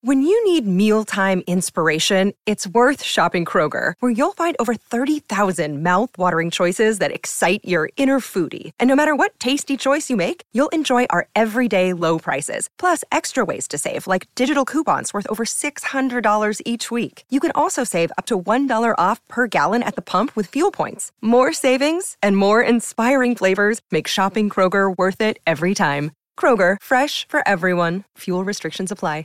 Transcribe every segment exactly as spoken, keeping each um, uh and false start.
When you need mealtime inspiration, it's worth shopping Kroger, where you'll find over thirty thousand mouth-watering choices that excite your inner foodie. And no matter what tasty choice you make, you'll enjoy our everyday low prices, plus extra ways to save, like digital coupons worth over six hundred dollars each week. You can also save up to one dollar off per gallon at the pump with fuel points. More savings and more inspiring flavors make shopping Kroger worth it every time. Kroger, fresh for everyone. Fuel restrictions apply.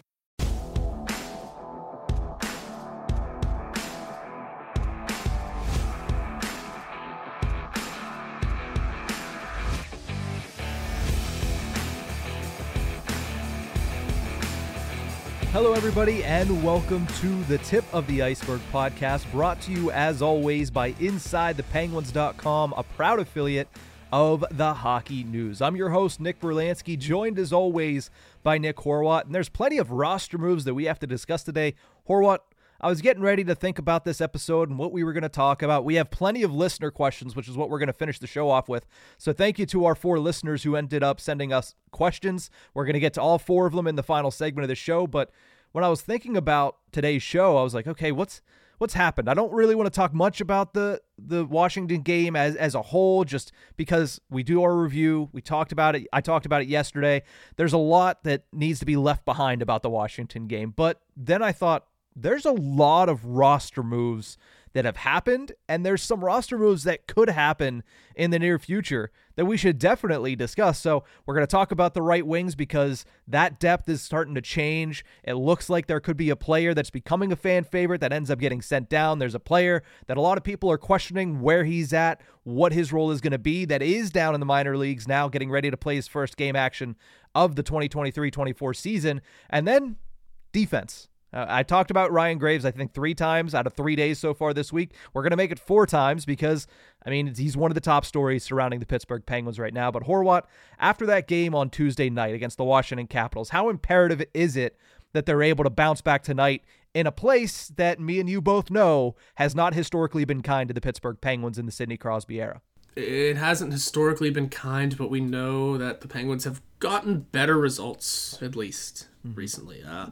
Hello, everybody, and welcome to the Tip of the Iceberg podcast, brought to you, as always, by Inside The Penguins dot com, a proud affiliate of the Hockey News. I'm your host, Nick Berlansky, joined, as always, by Nick Horwat, and there's plenty of roster moves that we have to discuss today. Horwat, I was getting ready to think about this episode and what we were going to talk about. We have plenty of listener questions, which is what we're going to finish the show off with. So thank you to our four listeners who ended up sending us questions. We're going to get to all four of them in the final segment of the show. But when I was thinking about today's show, I was like, okay, what's what's happened? I don't really want to talk much about the the Washington game as, as a whole, just because we do our review. We talked about it. I talked about it yesterday. There's a lot that needs to be left behind about the Washington game. But then I thought, there's a lot of roster moves that have happened, and there's some roster moves that could happen in the near future that we should definitely discuss. So we're going to talk about the right wings because that depth is starting to change. It looks like there could be a player that's becoming a fan favorite that ends up getting sent down. There's a player that a lot of people are questioning where he's at, what his role is going to be, that is down in the minor leagues now, getting ready to play his first game action of the twenty twenty-three twenty-four season. And then defense. Uh, I talked about Ryan Graves, I think, three times out of three days so far this week. We're going to make it four times because, I mean, he's one of the top stories surrounding the Pittsburgh Penguins right now. But Horwat, after that game on Tuesday night against the Washington Capitals, how imperative is it that they're able to bounce back tonight in a place that me and you both know has not historically been kind to the Pittsburgh Penguins in the Sidney Crosby era? It hasn't historically been kind, but we know that the Penguins have gotten better results, at least mm-hmm. recently. Uh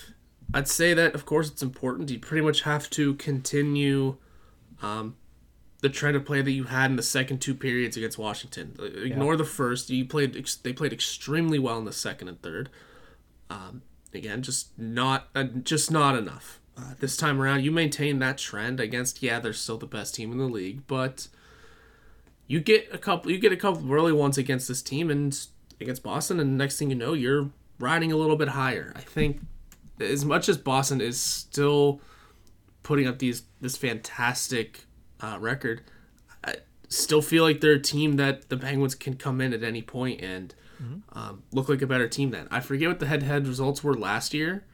I'd say that, of course, it's important. You pretty much have to continue um, the trend of play that you had in the second two periods against Washington. Ignore yeah. the first. You played. They played extremely well in the second and third. Um, again, just not uh, just not enough. Uh, this time around, you maintain that trend against. Yeah, they're still the best team in the league, but you get a couple. You get a couple early ones against this team and against Boston, and next thing you know, you're riding a little bit higher. I think. As much as Boston is still putting up these this fantastic uh, record, I still feel like they're a team that the Penguins can come in at any point and mm-hmm. um, look like a better team than. I forget what the head-to-head results were last year,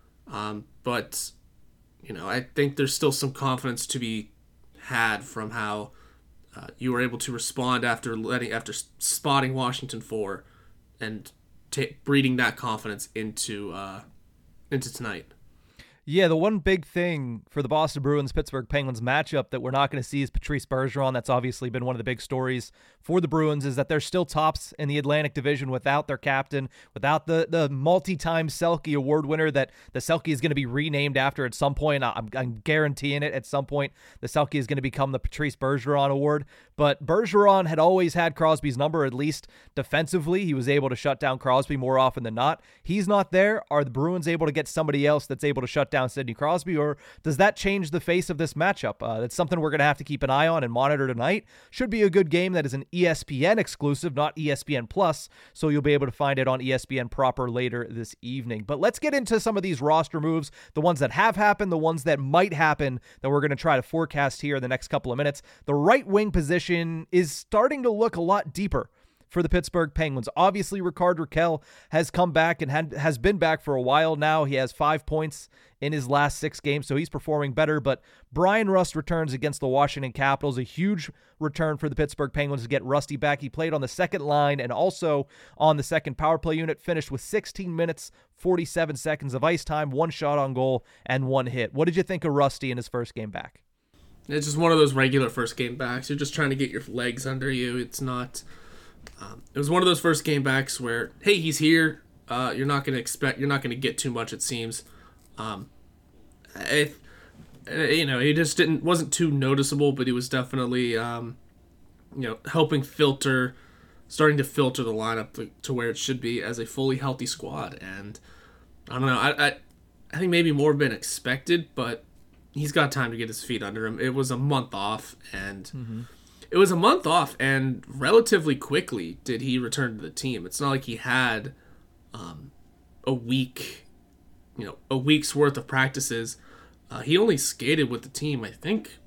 um, but you know I think there's still some confidence to be had from how uh, you were able to respond after letting after spotting Washington four and t- breeding that confidence into. Uh, into tonight. Yeah, the one big thing for the Boston Bruins-Pittsburgh Penguins matchup that we're not going to see is Patrice Bergeron. That's obviously been one of the big stories for the Bruins, is that they're still tops in the Atlantic Division without their captain, without the, the multi-time Selke Award winner that the Selke is going to be renamed after at some point. I'm, I'm guaranteeing it at some point. The Selke is going to become the Patrice Bergeron Award. But Bergeron had always had Crosby's number, at least defensively. He was able to shut down Crosby more often than not. He's not there. Are the Bruins able to get somebody else that's able to shut down Sidney Crosby, or does that change the face of this matchup? Uh, that's something we're going to have to keep an eye on and monitor tonight. Should be a good game that is an E S P N exclusive, not E S P N Plus, so you'll be able to find it on E S P N proper later this evening. But let's get into some of these roster moves, the ones that have happened, the ones that might happen that we're going to try to forecast here in the next couple of minutes. The right wing position is starting to look a lot deeper for the Pittsburgh Penguins. Obviously, Rickard Rakell has come back and had, has been back for a while now. He has five points in his last six games, so he's performing better. But Brian Rust returns against the Washington Capitals, a huge return for the Pittsburgh Penguins to get Rusty back. He played on the second line and also on the second power play unit, finished with sixteen minutes, forty-seven seconds of ice time, one shot on goal, and one hit. What did you think of Rusty in his first game back? It's just one of those regular first game backs. You're just trying to get your legs under you. It's not... Um, it was one of those first game backs where, hey, he's here. Uh, you're not going to expect, you're not going to get too much, it seems. Um, I, you know, he just didn't wasn't too noticeable, but he was definitely um, you know helping filter, starting to filter the lineup to, to where it should be as a fully healthy squad. And I don't know, I I, I think maybe more have been expected, but he's got time to get his feet under him. It was a month off, and mm-hmm. it was a month off, and relatively quickly did he return to the team. It's not like he had um, a week, you know, a week's worth of practices. Uh, he only skated with the team, I think,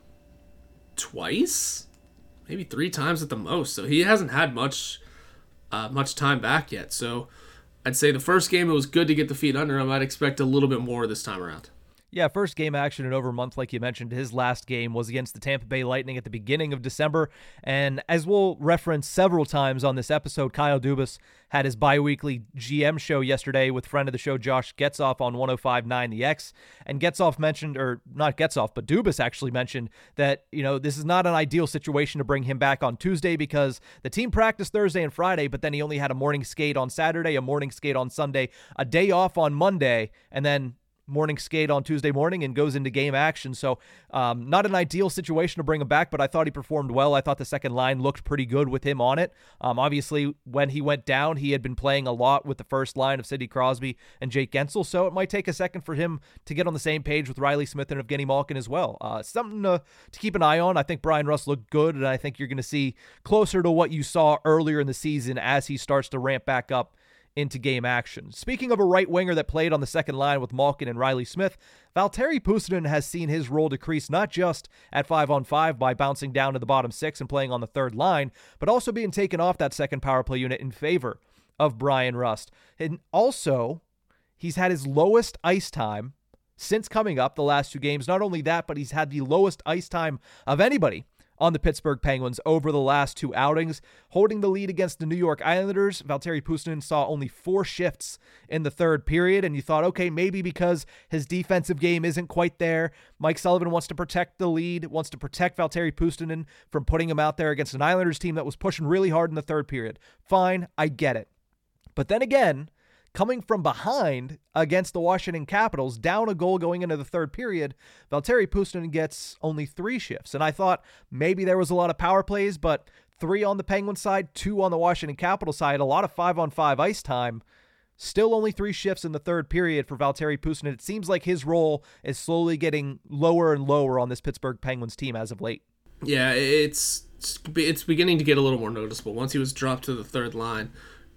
twice, maybe three times at the most. So he hasn't had much, uh, much time back yet. So I'd say the first game, it was good to get the feet under him. I'd expect a little bit more this time around. Yeah, first game action in over a month, like you mentioned. His last game was against the Tampa Bay Lightning at the beginning of December. And as we'll reference several times on this episode, Kyle Dubas had his bi-weekly G M show yesterday with friend of the show, Josh Getzoff, on one oh five point nine The X. And Getzoff mentioned, or not Getzoff, but Dubas actually mentioned that, you know, this is not an ideal situation to bring him back on Tuesday because the team practiced Thursday and Friday, but then he only had a morning skate on Saturday, a morning skate on Sunday, a day off on Monday, and then morning skate on Tuesday morning and goes into game action. So um, not an ideal situation to bring him back, but I thought he performed well. I thought the second line looked pretty good with him on it. Um, obviously, when he went down, he had been playing a lot with the first line of Sidney Crosby and Jake Gensel, so it might take a second for him to get on the same page with Riley Smith and Evgeny Malkin as well. Uh, something to, to keep an eye on. I think Bryan Rust looked good, and I think you're going to see closer to what you saw earlier in the season as he starts to ramp back up into game action. Speaking of a right winger that played on the second line with Malkin and Riley Smith, Valtteri Puustinen has seen his role decrease not just at five on five by bouncing down to the bottom six and playing on the third line, but also being taken off that second power play unit in favor of Bryan Rust. And also, he's had his lowest ice time since coming up the last two games. Not only that, but he's had the lowest ice time of anybody on the Pittsburgh Penguins over the last two outings. Holding the lead against the New York Islanders, Valtteri Puustinen saw only four shifts in the third period, and you thought, okay, maybe because his defensive game isn't quite there, Mike Sullivan wants to protect the lead, wants to protect Valtteri Puustinen from putting him out there against an Islanders team that was pushing really hard in the third period. Fine, I get it. But then again, coming from behind against the Washington Capitals, down a goal going into the third period, Valtteri Puustinen gets only three shifts. And I thought maybe there was a lot of power plays, but three on the Penguin side, two on the Washington Capitals side, a lot of five-on-five ice time. Still only three shifts in the third period for Valtteri Puustinen. It seems like his role is slowly getting lower and lower on this Pittsburgh Penguins team as of late. Yeah, it's it's beginning to get a little more noticeable. Once he was dropped to the third line,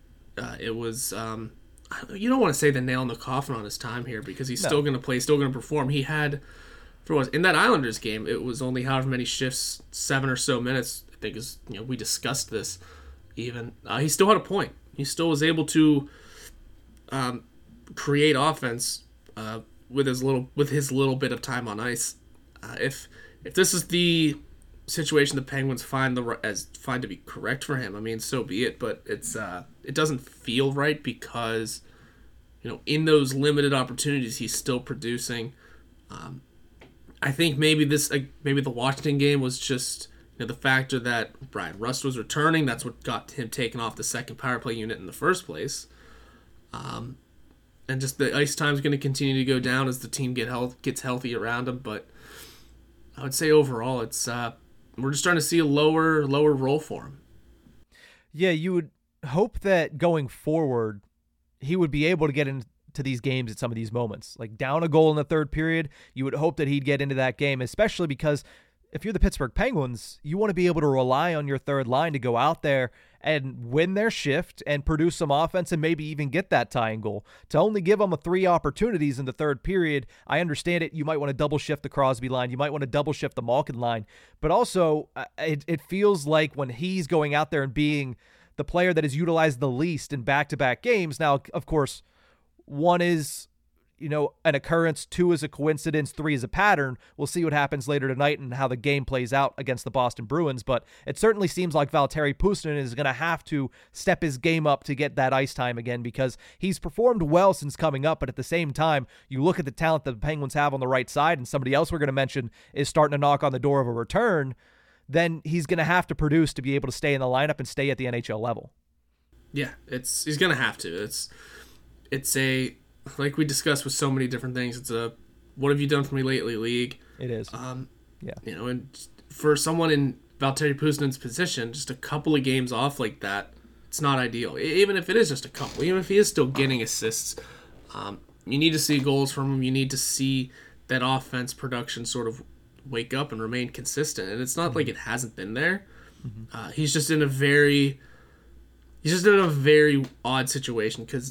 uh, it was... Um, you don't want to say the nail in the coffin on his time here because he's no. still going to play, still going to perform. He had, for what, in that Islanders game, it was only however many shifts, seven or so minutes, I think is, you know, we discussed this even. Uh, he still had a point. He still was able to um, create offense uh, with his little with his little bit of time on ice. Uh, if if this is the situation the Penguins find the as find to be correct for him, I mean, so be it. But it's uh, it doesn't feel right because, you know, in those limited opportunities, he's still producing. Um, I think maybe this uh, maybe the Washington game was just, you know, the factor that Bryan Rust was returning. That's what got him taken off the second power play unit in the first place. Um, and just the ice time is going to continue to go down as the team get health gets healthy around him. But I would say overall, it's uh, we're just starting to see a lower lower role for him. Yeah, you would hope that going forward, he would be able to get into these games at some of these moments. Like down a goal in the third period, you would hope that he'd get into that game, especially because if you're the Pittsburgh Penguins, you want to be able to rely on your third line to go out there and win their shift and produce some offense and maybe even get that tying goal. To only give them a three opportunities in the third period, I understand it. You might want to double shift the Crosby line. You might want to double shift the Malkin line. But also, it, it feels like when he's going out there and being the player that is utilized the least in back-to-back games. Now, of course, one is, you know, an occurrence, two is a coincidence, three is a pattern. We'll see what happens later tonight and how the game plays out against the Boston Bruins, but it certainly seems like Valtteri Puustinen is going to have to step his game up to get that ice time again because he's performed well since coming up, but at the same time, you look at the talent that the Penguins have on the right side, and somebody else we're going to mention is starting to knock on the door of a return, then he's going to have to produce to be able to stay in the lineup and stay at the N H L level. Yeah, it's he's going to have to. It's it's a like we discussed with so many different things, it's a what have you done for me lately league. It is. Um, yeah. You know, and for someone in Valtteri Pustinen's position, just a couple of games off like that, it's not ideal. Even if it is just a couple, even if he is still getting assists, um, you need to see goals from him. You need to see that offense production sort of wake up and remain consistent. And it's not mm-hmm. like it hasn't been there. Mm-hmm. Uh, he's just in a very, he's just in a very odd situation because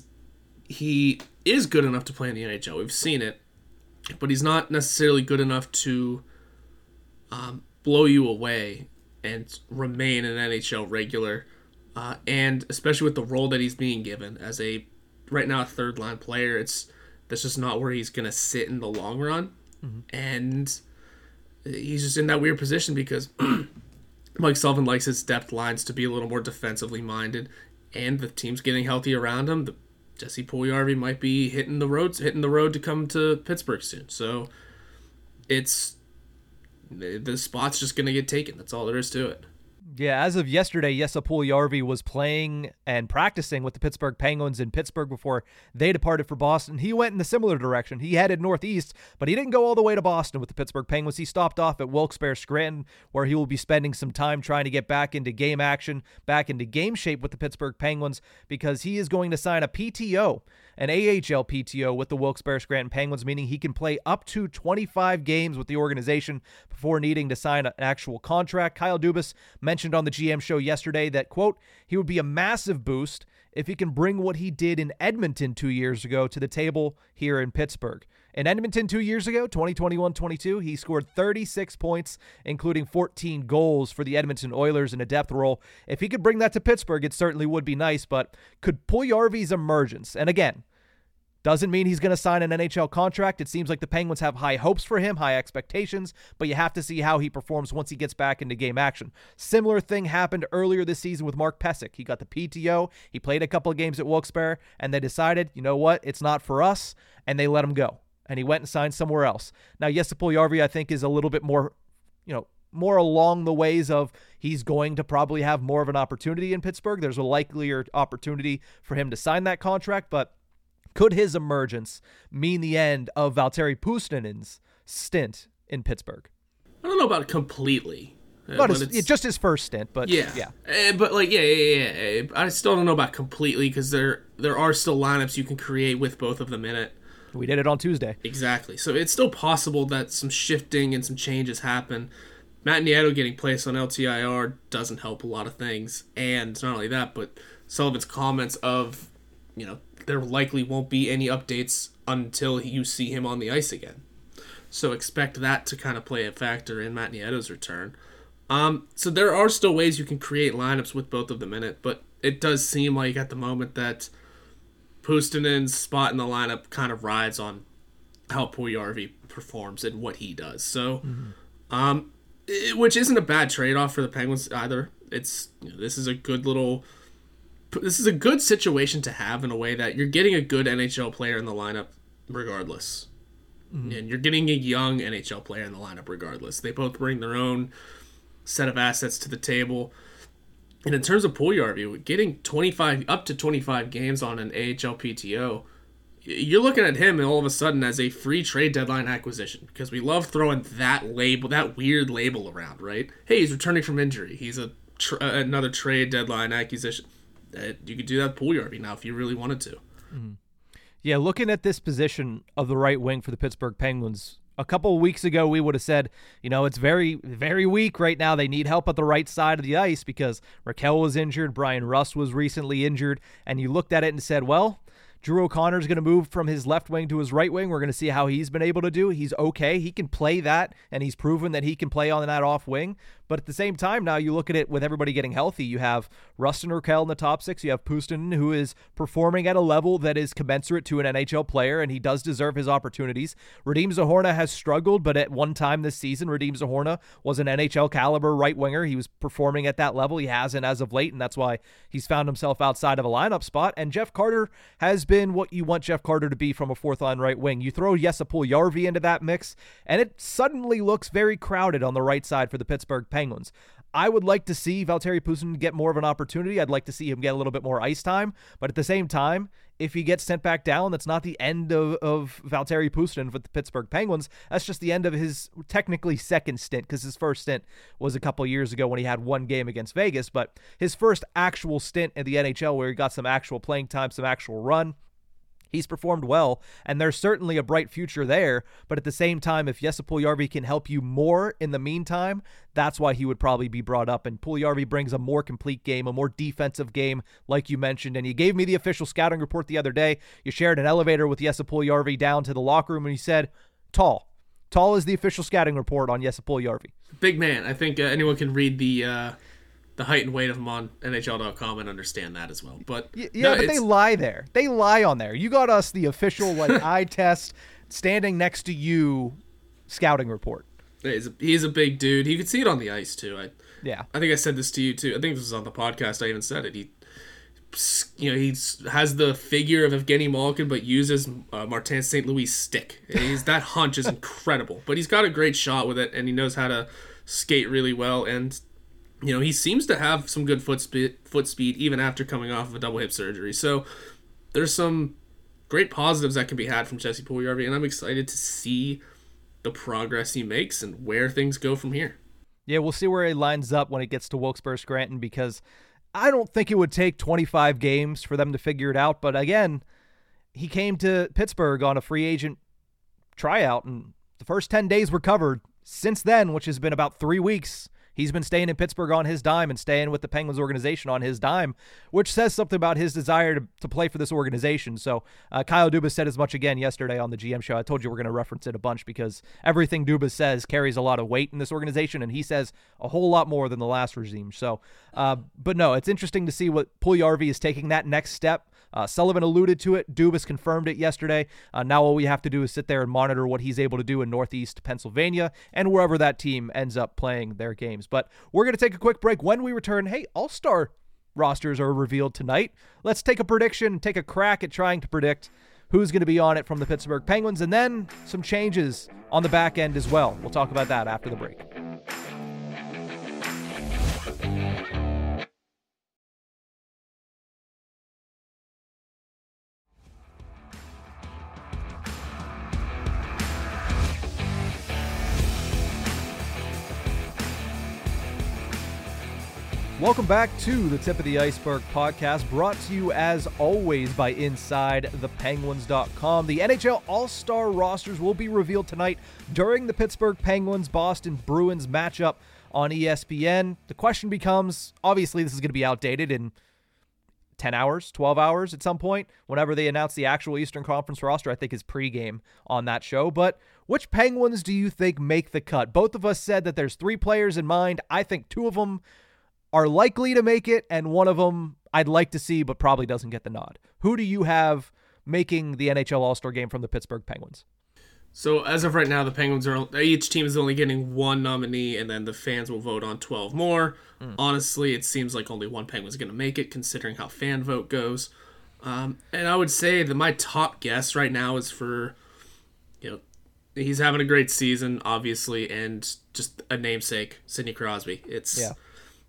he is good enough to play in the N H L. We've seen it, but he's not necessarily good enough to um, blow you away and remain an N H L regular. Uh, and especially with the role that he's being given as a, right now, a third line player, it's that's just not where he's going to sit in the long run. Mm-hmm. And he's just in that weird position because Mike Sullivan likes his depth lines to be a little more defensively minded, and the team's getting healthy around him. The, Jesse Puljujarvi might be hitting the road, hitting the road to come to Pittsburgh soon. So it's the spot's just going to get taken. That's all there is to it. Yeah, as of yesterday, Jesse Puljujarvi was playing and practicing with the Pittsburgh Penguins in Pittsburgh before they departed for Boston. He went in a similar direction. He headed northeast, but he didn't go all the way to Boston with the Pittsburgh Penguins. He stopped off at Wilkes-Barre Scranton, where he will be spending some time trying to get back into game action, back into game shape with the Pittsburgh Penguins, because he is going to sign a P T O, an A H L P T O with the Wilkes-Barre Scranton Penguins, meaning he can play up to twenty-five games with the organization before needing to sign an actual contract. Kyle Dubas mentioned on the G M show yesterday that, quote, he would be a massive boost if he can bring what he did in Edmonton two years ago to the table here in Pittsburgh. In Edmonton two years ago, twenty twenty-one twenty-two, he scored thirty-six points, including fourteen goals for the Edmonton Oilers in a depth role. If he could bring that to Pittsburgh, it certainly would be nice, but could Puljujarvi's emergence, and again, doesn't mean he's going to sign an N H L contract. It seems like the Penguins have high hopes for him, high expectations, but you have to see how he performs once he gets back into game action. Similar thing happened earlier this season with Mark Pysyk. He got the P T O, he played a couple of games at Wilkes-Barre, and they decided, you know what, it's not for us, and they let him go. And he went and signed somewhere else. Now, Jesse Puljujarvi, I think, is a little bit more, you know, more along the ways of he's going to probably have more of an opportunity in Pittsburgh. There's a likelier opportunity for him to sign that contract, but could his emergence mean the end of Valtteri Pustinen's stint in Pittsburgh? I don't know about completely. Uh, but his, it's just his first stint, but yeah. yeah. Uh, but like, yeah, yeah, yeah, yeah. I still don't know about completely because there there are still lineups you can create with both of them in it. We did it on Tuesday. Exactly. So it's still possible that some shifting and some changes happen. Matt Nieto getting placed on L T I R doesn't help a lot of things. And not only that, but Sullivan's comments of, you know, there likely won't be any updates until you see him on the ice again. So expect that to kind of play a factor in Matt Nieto's return. Um, so there are still ways you can create lineups with both of them in it, but it does seem like at the moment that Pustinen's spot in the lineup kind of rides on how Puljujarvi performs and what he does. So, mm-hmm. um, it, which isn't a bad trade-off for the Penguins either. It's, you know, this is a good little... This is a good situation to have in a way that you're getting a good N H L player in the lineup regardless. Mm-hmm. And you're getting a young N H L player in the lineup regardless. They both bring their own set of assets to the table. And in terms of Puljujarvi, getting twenty-five up to twenty-five games on an A H L P T O, you're looking at him all of a sudden as a free trade deadline acquisition because we love throwing that label, that weird label around, right? Hey, he's returning from injury. He's a tr- another trade deadline acquisition. You could do that with Puljujarvi now if you really wanted to. Mm-hmm. Yeah, looking at this position of the right wing for the Pittsburgh Penguins, a couple of weeks ago we would have said, you know, it's very, very weak right now. They need help at the right side of the ice because Raquel was injured, Brian Rust was recently injured, and you looked at it and said, well, Drew O'Connor's going to move from his left wing to his right wing. We're going to see how he's been able to do. He's okay. He can play that, and he's proven that he can play on that off wing. But at the same time, now you look at it with everybody getting healthy. You have Rust and Raquel in the top six. You have Pustinen, who is performing at a level that is commensurate to an N H L player, and he does deserve his opportunities. Radim Zohorna has struggled, but at one time this season, Radim Zohorna was an N H L caliber right winger. He was performing at that level. He hasn't as of late, and that's why he's found himself outside of a lineup spot. And Jeff Carter has been what you want Jeff Carter to be from a fourth line right wing. You throw Jesse Puljujarvi into that mix, and it suddenly looks very crowded on the right side for the Pittsburgh Penguins. I would like to see Valtteri Pustinen get more of an opportunity. I'd like to see him get a little bit more ice time. But at the same time, if he gets sent back down, that's not the end of, of Valtteri Puustinen with the Pittsburgh Penguins. That's just the end of his technically second stint, because his first stint was a couple years ago when he had one game against Vegas, but his first actual stint in the N H L where he got some actual playing time, some actual run. He's performed well, and there's certainly a bright future there, but at the same time, if Jesse Puljujärvi can help you more in the meantime, that's why he would probably be brought up, and Puljujärvi brings a more complete game, a more defensive game, like you mentioned, and you gave me the official scouting report the other day. You shared an elevator with Jesse Puljujärvi down to the locker room, and he said, tall. Tall is the official scouting report on Jesse Puljujärvi. Big man. I think uh, anyone can read the... Uh... the height and weight of him on N H L dot com and understand that as well. But yeah, no, but they lie there. They lie on there. You got us the official like eye test standing next to you scouting report. He's a, he's a big dude. You could see it on the ice too. I yeah. I think I said this to you too. I think this was on the podcast. I even said it. He you know, he's has the figure of Evgeny Malkin, but uses uh, Martin Saint Louis' stick. He's that hunch is incredible. But he's got a great shot with it, and he knows how to skate really well. And you know, he seems to have some good foot speed, foot speed even after coming off of a double hip surgery. So there's some great positives that can be had from Jesse Puljujärvi, and I'm excited to see the progress he makes and where things go from here. Yeah, we'll see where he lines up when it gets to Wilkes-Barre Scranton, because I don't think it would take twenty-five games for them to figure it out. But again, he came to Pittsburgh on a free agent tryout, and the first ten days were covered. Since then, which has been about three weeks, he's been staying in Pittsburgh on his dime and staying with the Penguins organization on his dime, which says something about his desire to, to play for this organization. So uh, Kyle Dubas said as much again yesterday on the G M show. I told you we're going to reference it a bunch because everything Dubas says carries a lot of weight in this organization, and he says a whole lot more than the last regime. So, uh, but no, it's interesting to see what Puljujärvi is taking that next step. Uh, Sullivan alluded to it. Dubas confirmed it yesterday. Uh, now all we have to do is sit there and monitor what he's able to do in Northeast Pennsylvania and wherever that team ends up playing their games. But we're going to take a quick break. When we return, hey, All-Star rosters are revealed tonight. Let's take a prediction, take a crack at trying to predict who's going to be on it from the Pittsburgh Penguins, and then some changes on the back end as well. We'll talk about that after the break. Welcome back to the Tip of the Iceberg podcast, brought to you as always by Inside The Penguins dot com. The N H L All-Star rosters will be revealed tonight during the Pittsburgh Penguins-Boston Bruins matchup on E S P N. The question becomes, obviously this is going to be outdated in ten hours, twelve hours at some point, whenever they announce the actual Eastern Conference roster. I think is pregame on that show. But which Penguins do you think make the cut? Both of us said that there's three players in mind. I think two of them are likely to make it, and one of them I'd like to see but probably doesn't get the nod. Who do you have making the N H L All-Star game from the Pittsburgh Penguins? So as of right now, the Penguins are each team is only getting one nominee, and then the fans will vote on twelve more. Mm. Honestly, it seems like only one Penguin's going to make it, considering how fan vote goes. Um, and I would say that my top guess right now is for, you know, he's having a great season, obviously, and just a namesake, Sidney Crosby. It's yeah.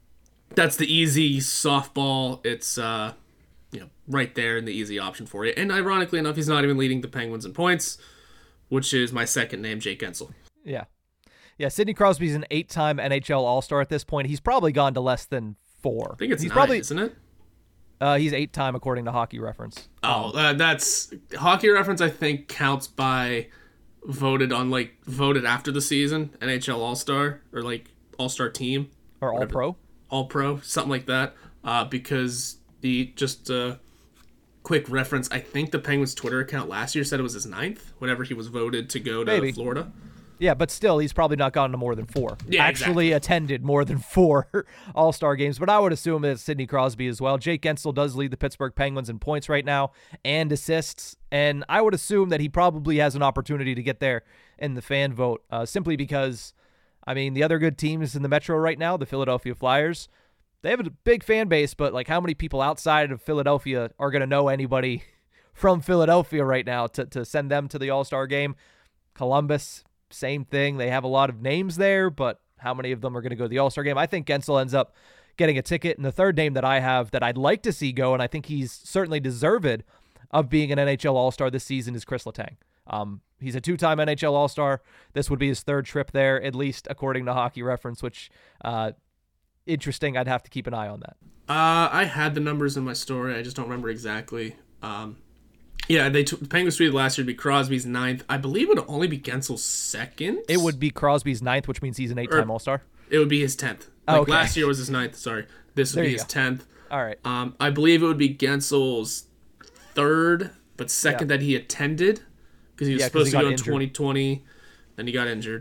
That's the easy softball. It's uh, you know, right there and the easy option for you. And ironically enough, he's not even leading the Penguins in points, which is my second name, Jake Guentzel. Yeah. Yeah, Sidney Crosby's an eight-time N H L All-Star at this point. He's probably gone to less than four. I think it's he's nine, probably, isn't it? Uh, he's eight-time according to Hockey Reference. Oh, uh, that's... Hockey Reference, I think, counts by voted on, like, voted after the season, N H L All-Star, or, like, All-Star Team. Or All-Pro. All-Pro, something like that, uh, because the just uh, quick reference, I think the Penguins Twitter account last year said it was his ninth, whenever he was voted to go to Maybe. Florida. Yeah, but still, he's probably not gotten to more than four. Yeah, Actually exactly. attended more than four All-Star games, but I would assume it's Sidney Crosby as well. Jake Guentzel does lead the Pittsburgh Penguins in points right now and assists, and I would assume that he probably has an opportunity to get there in the fan vote, uh, simply because I mean, the other good teams in the Metro right now, the Philadelphia Flyers, they have a big fan base, but like how many people outside of Philadelphia are going to know anybody from Philadelphia right now to, to send them to the All-Star game? Columbus, same thing. They have a lot of names there, but how many of them are going to go to the All-Star game? I think Guentzel ends up getting a ticket. And the third name that I have that I'd like to see go, and I think he's certainly deserved, of being an N H L All-Star this season is Chris Letang. Um, he's a two-time N H L All-Star. This would be his third trip there, at least according to Hockey Reference, which uh, interesting. I'd have to keep an eye on that. Uh, I had the numbers in my story. I just don't remember exactly. Um, yeah, they took the Penguins tweeted last year to be Crosby's ninth. I believe it would only be Gensel's second. It would be Crosby's ninth, which means he's an eight-time All-Star. It would be his tenth. Like oh, okay. Last year was his ninth. Sorry, this would There be you his go. tenth. All right. Um, I believe it would be Gensel's third, but second Yeah. that he attended because he was Yeah, 'cause supposed he to got go in injured. twenty twenty, then he got injured.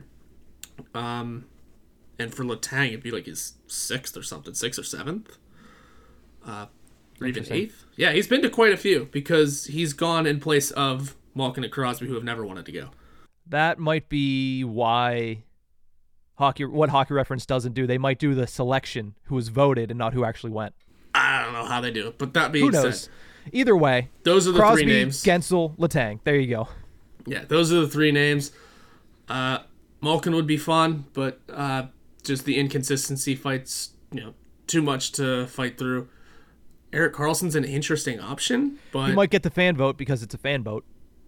Um, and for Letang, it'd be like his sixth or something, sixth or seventh, uh, or even Interesting. eighth. Yeah, he's been to quite a few because he's gone in place of Malkin and Crosby, who have never wanted to go. That might be why hockey. What Hockey Reference doesn't do, they might do the selection who was voted and not who actually went. I don't know how they do it, but that being Who knows? said, Either way, those are the Crosby, three names. Gensel, Letang. There you go. Yeah, those are the three names. Uh, Malkin would be fun, but uh, just the inconsistency fights, you know, too much to fight through. Erik Karlsson's an interesting option, but You might get the fan vote because it's a fan vote.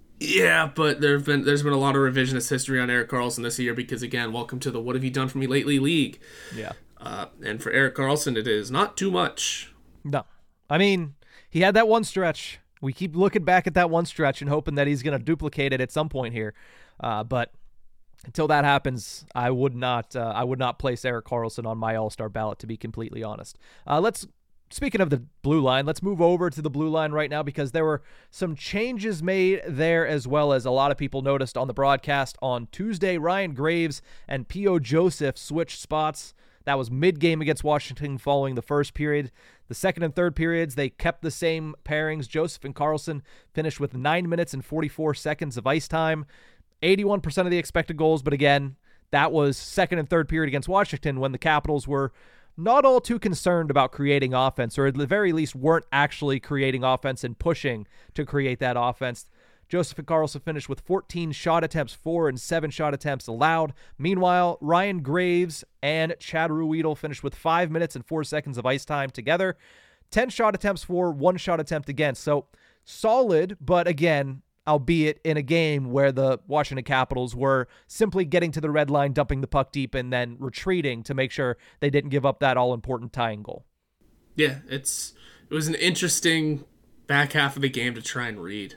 yeah, but there've been there's been a lot of revisionist history on Erik Karlsson this year because again, welcome to the "What have you done for me lately" league. Yeah. Uh, and for Erik Karlsson, it is not too much. No. I mean, he had that one stretch. We keep looking back at that one stretch and hoping that he's going to duplicate it at some point here. Uh, but until that happens, I would not uh, I would not place Erik Karlsson on my All-Star ballot, to be completely honest. Uh, let's Speaking of the blue line, let's move over to the blue line right now because there were some changes made there as well, as a lot of people noticed on the broadcast on Tuesday. Ryan Graves and P O. Joseph switched spots. That was mid-game against Washington following the first period. The second and third periods, they kept the same pairings. Joseph and Karlsson finished with nine minutes and forty-four seconds of ice time, eighty-one percent of the expected goals, but again, that was second and third period against Washington when the Capitals were not all too concerned about creating offense, or at the very least weren't actually creating offense and pushing to create that offense. Joseph and Karlsson finished with fourteen shot attempts, four and seven shot attempts allowed. Meanwhile, Ryan Graves and Chad Ruhwedel finished with five minutes and four seconds of ice time together. ten shot attempts for, one shot attempt against. So solid, but again, albeit in a game where the Washington Capitals were simply getting to the red line, dumping the puck deep, and then retreating to make sure they didn't give up that all-important tying goal. Yeah, it's it was an interesting back half of the game to try and read.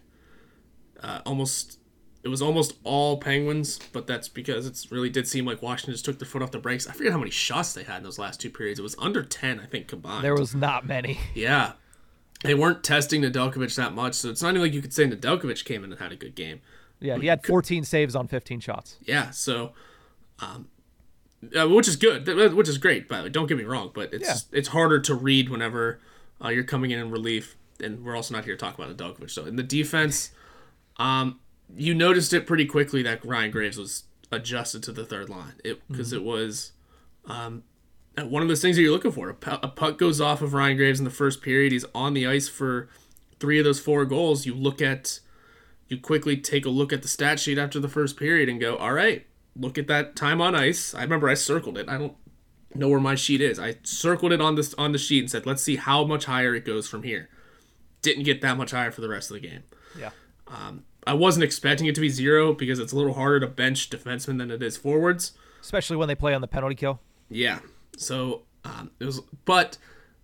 Uh, almost, it was almost all Penguins, but that's because it really did seem like Washington just took their foot off the brakes. I forget how many shots they had in those last two periods. It was under ten, I think, combined. There was not many. Yeah. They weren't testing Nedeljkovic that much, so it's not even like you could say Nedeljkovic came in and had a good game. Yeah, he had fourteen saves on fifteen shots. Yeah, so, um, uh, which is good, which is great, by the way. Don't get me wrong, but it's Yeah. it's harder to read whenever uh, you're coming in in relief, and we're also not here to talk about Nedeljkovic. So in the defense, um, you noticed it pretty quickly that Ryan Graves was adjusted to the third line, it because mm-hmm. it was um, one of those things that you're looking for. A, pu- a puck goes off of Ryan Graves in the first period. He's on the ice for three of those four goals. You look at, you quickly take a look at the stat sheet after the first period and go, all right, look at that time on ice. I remember I circled it. I don't know where my sheet is. I circled it on this on the sheet and said, let's see how much higher it goes from here. Didn't get that much higher for the rest of the game. Yeah. Um, I wasn't expecting it to be zero because it's a little harder to bench defensemen than it is forwards. Especially when they play on the penalty kill. Yeah. So um, it was, but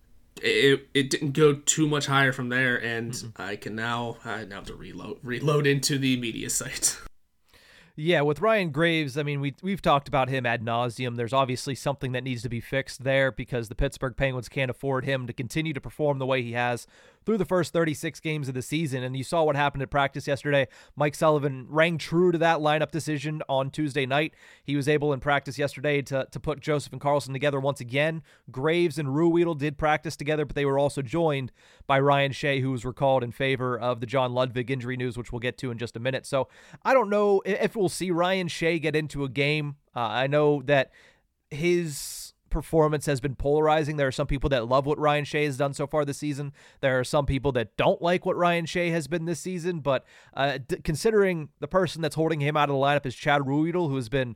it it didn't go too much higher from there, and mm-hmm. I can now I now have to reload reload into the media site. Yeah, with Ryan Graves, I mean, we, we've talked about him ad nauseum. There's obviously something that needs to be fixed there because the Pittsburgh Penguins can't afford him to continue to perform the way he has through the first thirty-six games of the season. And you saw what happened at practice yesterday. Mike Sullivan rang true to that lineup decision on Tuesday night. He was able in practice yesterday to, to put Joseph and Karlsson together once again. Graves and Ruhwedel did practice together, but they were also joined by Ryan Shea, who was recalled in favor of the John Ludwig injury news, which we'll get to in just a minute. So I don't know if we'll see Ryan Shea get into a game. Uh, I know that his performance has been polarizing. There are some people that love what Ryan Shea has done so far this season. There are some people that don't like what Ryan Shea has been this season, but uh, d- considering the person that's holding him out of the lineup is Chad Ruhwedel, who has been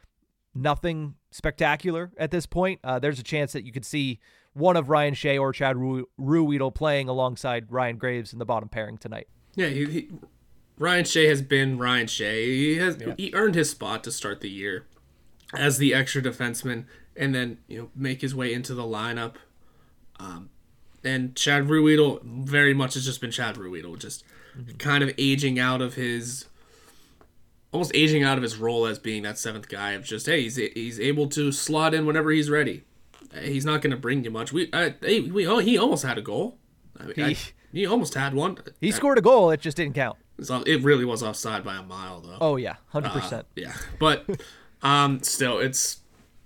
nothing spectacular at this point, uh, there's a chance that you could see one of Ryan Shea or Chad Ru- Ruhwedel playing alongside Ryan Graves in the bottom pairing tonight. Yeah, he, he, Ryan Shea has been Ryan Shea. He has yeah. he earned his spot to start the year as the extra defenseman, and then you know make his way into the lineup. Um, and Chad Ruhwedel very much has just been Chad Ruhwedel, just mm-hmm. kind of aging out of his, almost aging out of his role as being that seventh guy of just hey he's he's able to slot in whenever he's ready. He's not going to bring you much. We I, we oh he almost had a goal. I mean, he, I, he almost had one. He scored a goal. It just didn't count. It really was offside by a mile, though. Oh, yeah. one hundred percent. Uh, yeah. But um, still, it's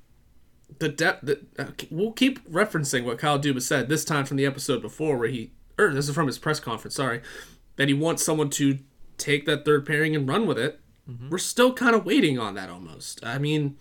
the depth. The, uh, we'll keep referencing what Kyle Dubas said, this time from the episode before, where he, or this is from his press conference, sorry, that he wants someone to take that third pairing and run with it. Mm-hmm. We're still kind of waiting on that almost. I mean,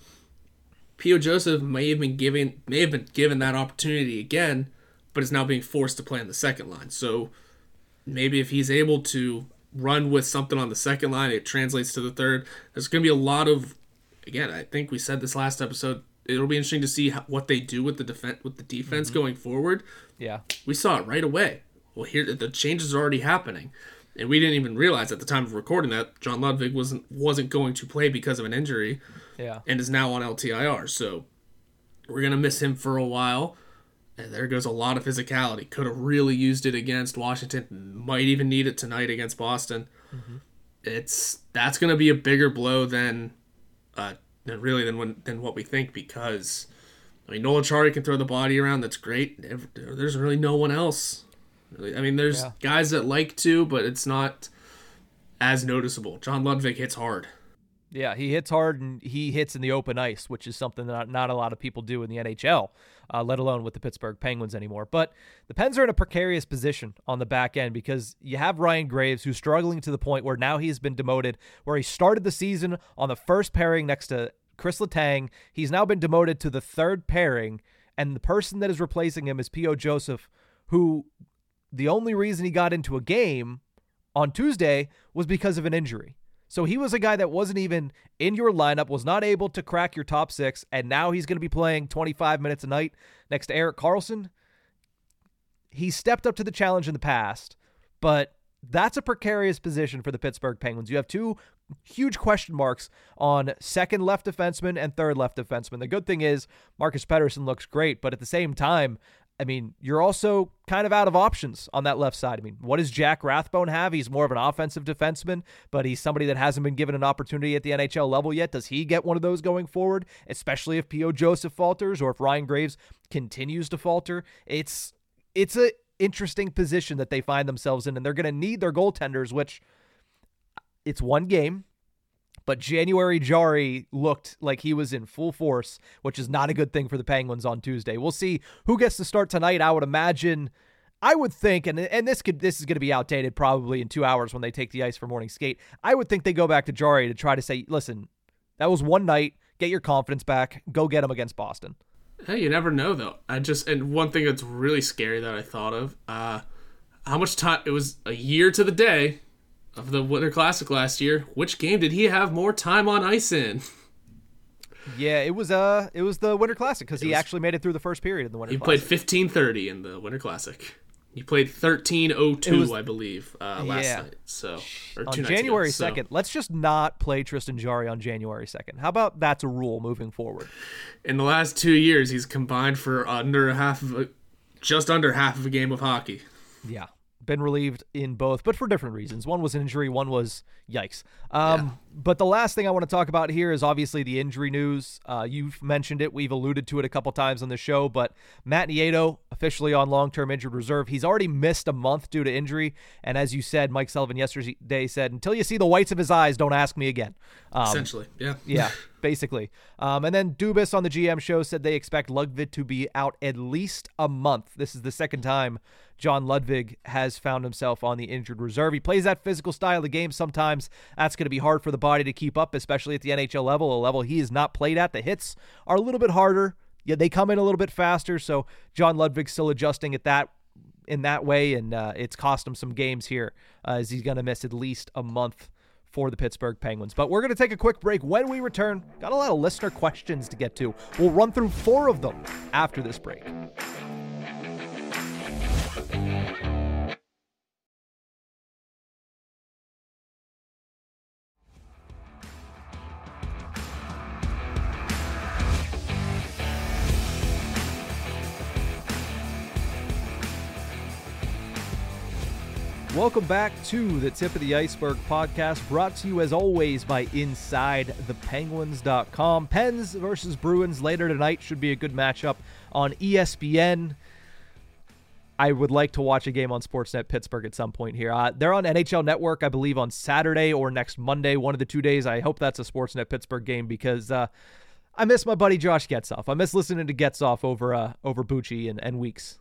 P O. Joseph may have been given, may have been given that opportunity again, but is now being forced to play on the second line. So maybe if he's able to run with something on the second line, it translates to the third. There's going to be a lot of, again, I think we said this last episode, it'll be interesting to see how, what they do with the defense with the defense mm-hmm. going forward. Yeah. We saw it right away. Well, here the changes are already happening. And we didn't even realize at the time of recording that John Ludwig wasn't wasn't going to play because of an injury. Yeah. And is now on L T I R. So we're going to miss him for a while. And there goes a lot of physicality. Could have really used it against Washington. Might even need it tonight against Boston. Mm-hmm. It's that's going to be a bigger blow than, uh, than really than when, than what we think, because I mean Noel Acciari can throw the body around. That's great. There's really no one else. I mean, there's yeah. guys that like to, but it's not as noticeable. John Ludwig hits hard. Yeah, he hits hard, and he hits in the open ice, which is something that not, not a lot of people do in the N H L, uh, let alone with the Pittsburgh Penguins anymore. But the Pens are in a precarious position on the back end because you have Ryan Graves, who's struggling to the point where now he's been demoted, where he started the season on the first pairing next to Chris Letang. He's now been demoted to the third pairing, and the person that is replacing him is P O. Joseph, who the only reason he got into a game on Tuesday was because of an injury. So he was a guy that wasn't even in your lineup, was not able to crack your top six, and now he's going to be playing twenty-five minutes a night next to Erik Karlsson. He stepped up to the challenge in the past, but that's a precarious position for the Pittsburgh Penguins. You have two huge question marks on second left defenseman and third left defenseman. The good thing is Marcus Pettersson looks great, but at the same time, I mean, you're also kind of out of options on that left side. I mean, what does Jack Rathbone have? He's more of an offensive defenseman, but he's somebody that hasn't been given an opportunity at the N H L level yet. Does he get one of those going forward, especially if P O. Joseph falters or if Ryan Graves continues to falter? It's it's a interesting position that they find themselves in, and they're going to need their goaltenders, which it's one game. But January Jari looked like he was in full force, which is not a good thing for the Penguins on Tuesday. We'll see who gets to start tonight. I would imagine, I would think, and and this could this is going to be outdated probably in two hours when they take the ice for morning skate. I would think they go back to Jari to try to say, listen, that was one night. Get your confidence back. Go get them against Boston. Hey, you never know though. I just and one thing that's really scary that I thought of, uh, how much time it was a year to the day of the Winter Classic last year. Which game did he have more time on ice in? Yeah, it was uh, it was the Winter Classic because he was, actually made it through the first period in the Winter he Classic. He played fifteen thirty in the Winter Classic. He played thirteen oh two, I believe, uh, last yeah. night. So or on two January ago, so. second, let's just not play Tristan Jarry on January second. How about that's a rule moving forward? In the last two years, he's combined for under half of a, just under half of a game of hockey. Yeah. Been relieved in both, but for different reasons. One was an injury, one was yikes. Um, yeah. But the last thing I want to talk about here is obviously the injury news. Uh, you've mentioned it. We've alluded to it a couple times on the show, but Matt Nieto officially on long-term injured reserve. He's already missed a month due to injury, and as you said, Mike Sullivan yesterday said, until you see the whites of his eyes, don't ask me again. Um, Essentially, yeah. Yeah, basically. Um, and then Dubas on the G M show said they expect Ludwig to be out at least a month. This is the second time John Ludwig has found himself on the injured reserve. He plays that physical style of game. Sometimes that's going to be hard for the body to keep up, especially at the N H L level, a level he has not played at. The hits are a little bit harder. Yeah, they come in a little bit faster, so John Ludwig's still adjusting at that in that way, and uh, it's cost him some games here uh, as he's going to miss at least a month for the Pittsburgh Penguins. But we're going to take a quick break. When we return, got a lot of listener questions to get to. We'll run through four of them after this break. Welcome back to the Tip of the Iceberg podcast, brought to you as always by inside the penguins dot com. Pens versus Bruins later tonight should be a good matchup on E S P N. I would like to watch a game on Sportsnet Pittsburgh at some point here. Uh, they're on N H L Network, I believe, on Saturday or next Monday, one of the two days. I hope that's a Sportsnet Pittsburgh game because uh, I miss my buddy Josh Getzoff. I miss listening to Getzoff over uh, over Bucci and, and Weeks.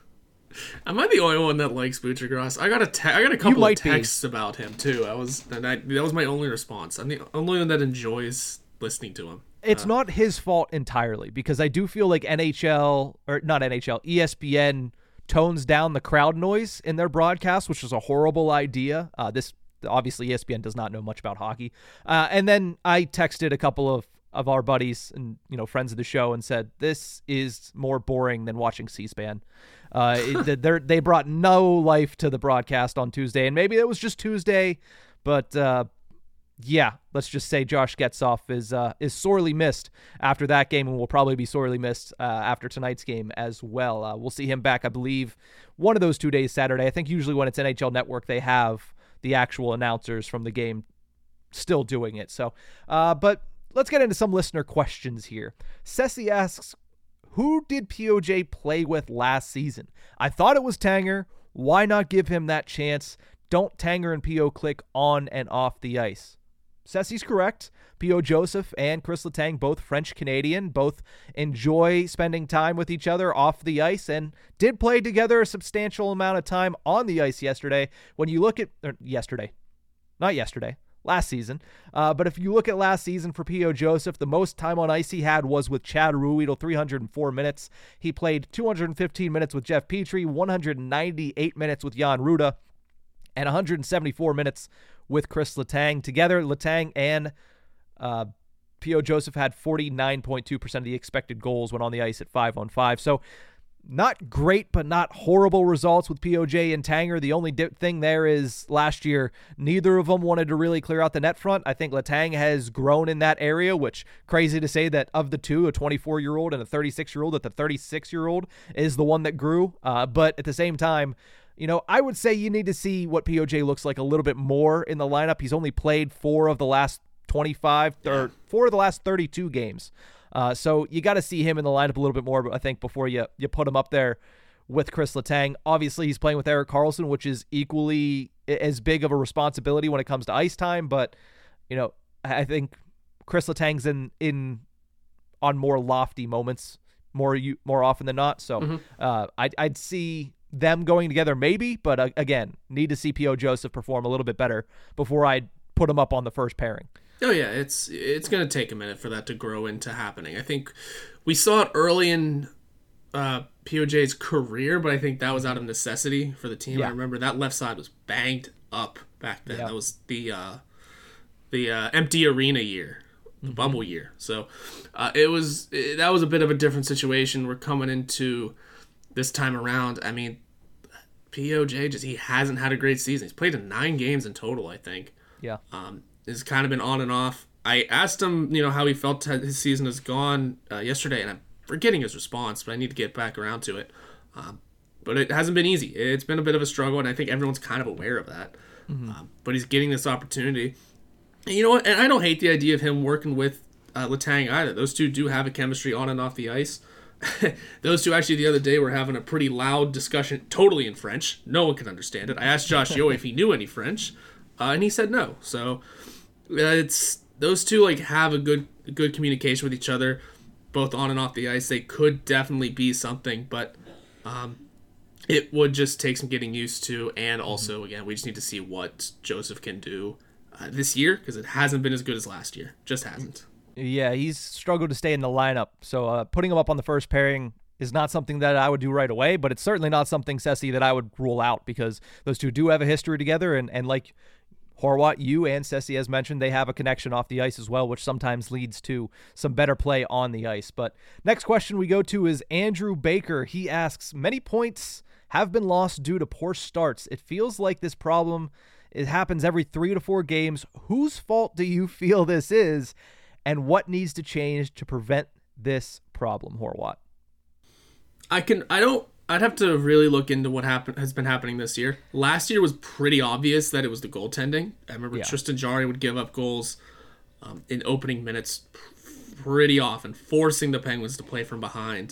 Am I the only one that likes Buccigross? I got a te- I got a couple of texts be. about him too. I was and I that was my only response. I'm the only one that enjoys listening to him. It's uh, not his fault entirely because I do feel like N H L or not N H L, E S P N tones down the crowd noise in their broadcast, which is a horrible idea. Uh, this obviously E S P N does not know much about hockey. Uh, and then I texted a couple of of our buddies and you know friends of the show and said this is more boring than watching C-SPAN. Uh, it, they brought no life to the broadcast on Tuesday, and maybe it was just Tuesday, but uh, yeah, let's just say Josh Getzoff is uh, is sorely missed after that game, and will probably be sorely missed uh, after tonight's game as well. Uh, we'll see him back, I believe, one of those two days Saturday. I think usually when it's N H L Network, they have the actual announcers from the game still doing it. So, uh, but let's get into some listener questions here. Ceci asks, who did P O J play with last season? I thought it was Tanger. Why not give him that chance? Don't Tanger and P O click on and off the ice? Ceci's correct. P O Joseph and Chris Letang, both French-Canadian, both enjoy spending time with each other off the ice and did play together a substantial amount of time on the ice yesterday. When you look at, or yesterday, not yesterday, last season. Uh, but if you look at last season for P O Joseph, the most time on ice he had was with Chad Ruhwedel, three hundred four minutes. He played two hundred fifteen minutes with Jeff Petrie, one hundred ninety-eight minutes with Jan Ruda, and one hundred seventy-four minutes with Chris Letang. Together, Letang and uh, P O Joseph had forty-nine point two percent of the expected goals when on the ice at five on five. So not great, but not horrible results with P O J and Tanger. The only di- thing there is last year, neither of them wanted to really clear out the net front. I think Letang has grown in that area, which crazy to say that of the two, a twenty-four-year-old and a thirty-six-year-old, that the thirty-six-year-old is the one that grew. Uh, but at the same time, you know, I would say you need to see what P O J looks like a little bit more in the lineup. He's only played four of the last twenty-five, or four of the last thirty-two games. Uh, so you got to see him in the lineup a little bit more, I think, before you, you put him up there with Chris Letang. Obviously, he's playing with Erik Karlsson, which is equally as big of a responsibility when it comes to ice time. But, you know, I think Chris Letang's in, in on more lofty moments more you, more often than not. So mm-hmm. uh, I'd, I'd see them going together maybe, but uh, again, need to see P O Joseph perform a little bit better before I'd put him up on the first pairing. Oh yeah, it's it's going to take a minute for that to grow into happening. I think we saw it early in uh, P O J's career, but I think that was out of necessity for the team. Yeah. I remember that left side was banged up back then. Yeah. That was the uh, the uh, empty arena year, the mm-hmm. bubble year. So uh, it was it, that was a bit of a different situation. We're coming into this time around. I mean, P O J just he hasn't had a great season. He's played in nine games in total, I think. Yeah. Um, It's kind of been on and off. I asked him, you know, how he felt his season has gone uh, yesterday, and I'm forgetting his response, but I need to get back around to it. Um, but it hasn't been easy. It's been a bit of a struggle, and I think everyone's kind of aware of that. Mm-hmm. Um, but he's getting this opportunity. And you know what? And I don't hate the idea of him working with uh, Letang either. Those two do have a chemistry on and off the ice. Those two actually the other day were having a pretty loud discussion, totally in French. No one could understand it. I asked Josh Yeo if he knew any French, uh, and he said no. So uh, it's those two like have a good good communication with each other, both on and off the ice. They could definitely be something, but um, it would just take some getting used to. And also, again, we just need to see what Joseph can do uh, this year, because it hasn't been as good as last year. Just hasn't. Yeah, he's struggled to stay in the lineup. So uh, putting him up on the first pairing is not something that I would do right away, but it's certainly not something, Ceci, that I would rule out, because those two do have a history together. And, and like Horwat, you and Ceci has mentioned, they have a connection off the ice as well, which sometimes leads to some better play on the ice. But next question we go to is Andrew Baker. He asks, many points have been lost due to poor starts. It feels like this problem, it happens every three to four games. Whose fault do you feel this is? And what needs to change to prevent this problem, Horwat? I can. I don't I'd have to really look into what happened has been happening this year. Last year was pretty obvious that it was the goaltending. I remember yeah. Tristan Jarry would give up goals um, in opening minutes pretty often, forcing the Penguins to play from behind.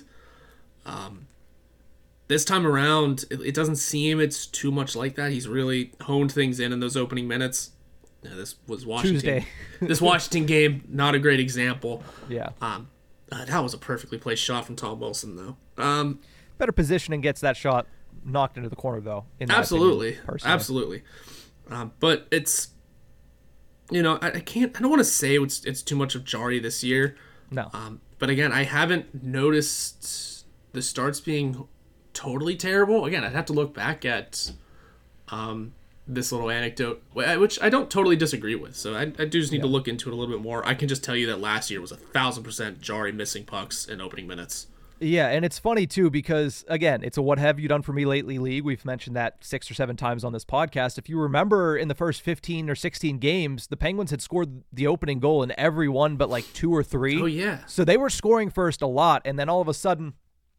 Um, this time around, it, it doesn't seem it's too much like that. He's really honed things in in those opening minutes. Now, this was Washington. Tuesday. This Washington game, not a great example. Yeah. Um, uh, that was a perfectly placed shot from Tom Wilson, though. Um, Better positioning gets that shot knocked into the corner, though. In absolutely, opinion, absolutely. Um, but it's, you know, I, I can't. I don't want to say it's it's too much of Jarry this year. No. Um, but again, I haven't noticed the starts being totally terrible. Again, I'd have to look back at um, this little anecdote, which I don't totally disagree with. So I, I do just need yeah. to look into it a little bit more. I can just tell you that last year was a thousand percent Jarry missing pucks in opening minutes. Yeah, and it's funny, too, because, again, it's a what have you done for me lately league. We've mentioned that six or seven times on this podcast. If you remember in the first fifteen or sixteen games, the Penguins had scored the opening goal in every one but like two or three. Oh, yeah. So they were scoring first a lot, and then all of a sudden,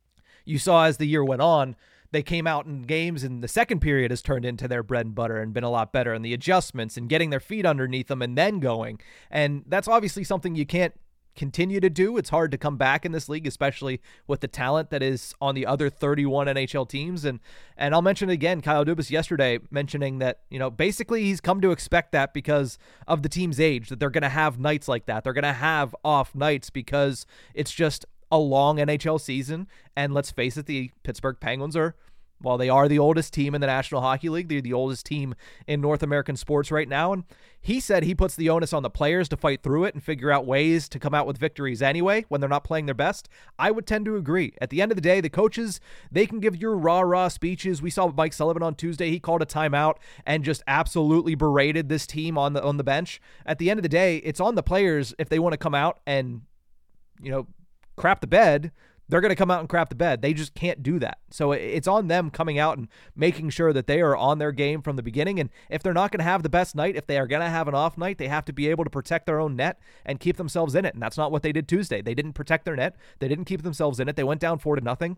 you saw as the year went on, they came out in games, and the second period has turned into their bread and butter and been a lot better, and the adjustments and getting their feet underneath them and then going. And that's obviously something you can't continue to do. It's hard to come back in this league, especially with the talent that is on the other thirty-one N H L teams. And and I'll mention it again, Kyle Dubas yesterday mentioning that, you know, basically he's come to expect that because of the team's age, that they're going to have nights like that. They're going to have off nights because it's just a long N H L season. And let's face it, the Pittsburgh Penguins are, while they are the oldest team in the National Hockey League, they're the oldest team in North American sports right now. And he said he puts the onus on the players to fight through it and figure out ways to come out with victories anyway when they're not playing their best. I would tend to agree. At the end of the day, the coaches, they can give your rah-rah speeches. We saw Mike Sullivan on Tuesday. He called a timeout and just absolutely berated this team on the on the bench. At the end of the day, it's on the players if they want to come out and, you know, crap the bed. They're going to come out and crap the bed. They just can't do that. So it's on them coming out and making sure that they are on their game from the beginning. And if they're not going to have the best night, if they are going to have an off night, they have to be able to protect their own net and keep themselves in it. And that's not what they did Tuesday. They didn't protect their net. They didn't keep themselves in it. They went down four to nothing,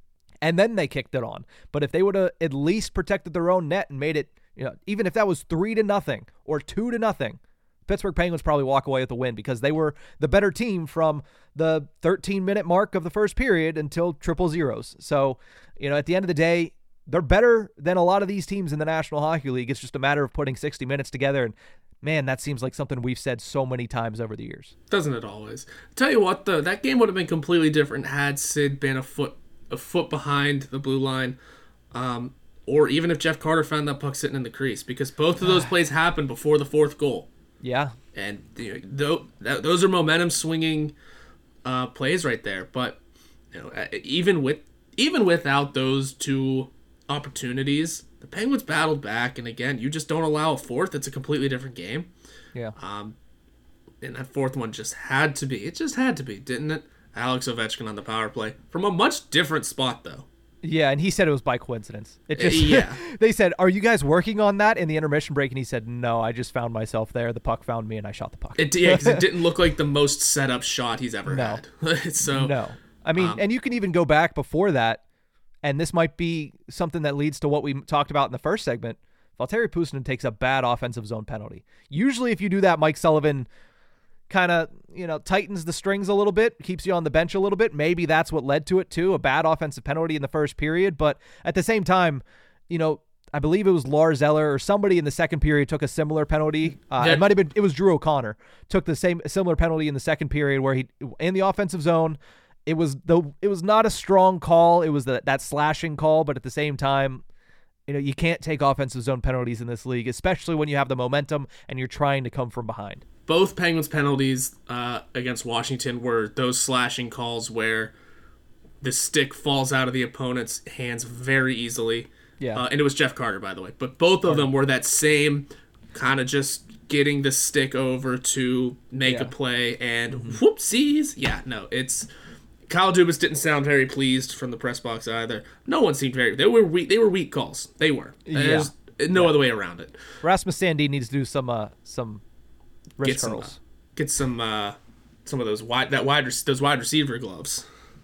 and then they kicked it on. But if they would have at least protected their own net and made it, you know, even if that was three to nothing or two to nothing, Pittsburgh Penguins probably walk away with the win because they were the better team from the thirteen-minute mark of the first period until triple zeros. So, you know, at the end of the day, they're better than a lot of these teams in the National Hockey League. It's just a matter of putting sixty minutes together, and man, that seems like something we've said so many times over the years. Doesn't it always? Tell you what, though, that game would have been completely different had Sid been a foot a foot behind the blue line, um, or even if Jeff Carter found that puck sitting in the crease, because both of those plays happened before the fourth goal. Yeah. And you know, th- those are momentum swinging uh, plays right there. But you know, even with even without those two opportunities, the Penguins battled back. And again, you just don't allow a fourth. It's a completely different game. Yeah. Um, and that fourth one just had to be. It just had to be, didn't it? Alex Ovechkin on the power play from a much different spot, though. Yeah, and he said it was by coincidence. It just yeah. They said, "Are you guys working on that?" in the intermission break, and he said, "No, I just found myself there. The puck found me, and I shot the puck." It, yeah, because it didn't look like the most set up shot he's ever no. had. so no, I mean, um, and you can even go back before that, and this might be something that leads to what we talked about in the first segment. Valtteri Puustinen takes a bad offensive zone penalty. Usually, if you do that, Mike Sullivan kind of, you know, tightens the strings a little bit, keeps you on the bench a little bit. Maybe that's what led to it too, a bad offensive penalty in the first period. But at the same time, you know, I believe it was Lars Eller or somebody in the second period took a similar penalty. Uh, yeah. It might have been, it was Drew O'Connor took the same similar penalty in the second period where he, in the offensive zone, it was the, it was not a strong call. It was the, that slashing call, but at the same time, you know, you can't take offensive zone penalties in this league, especially when you have the momentum and you're trying to come from behind. Both Penguins penalties uh, against Washington were those slashing calls where the stick falls out of the opponent's hands very easily. Yeah. Uh, and it was Jeff Carter, by the way. But both of them were that same kind of just getting the stick over to make yeah. a play and mm-hmm. whoopsies. Yeah, no, it's... Kyle Dubas didn't sound very pleased from the press box either. No one seemed very... They were weak, they were weak calls. They were. There's yeah. no yeah. other way around it. Rasmus Sandin needs to do some... Uh, some Get some, uh, get some, uh, some of those wide that wide those wide receiver gloves.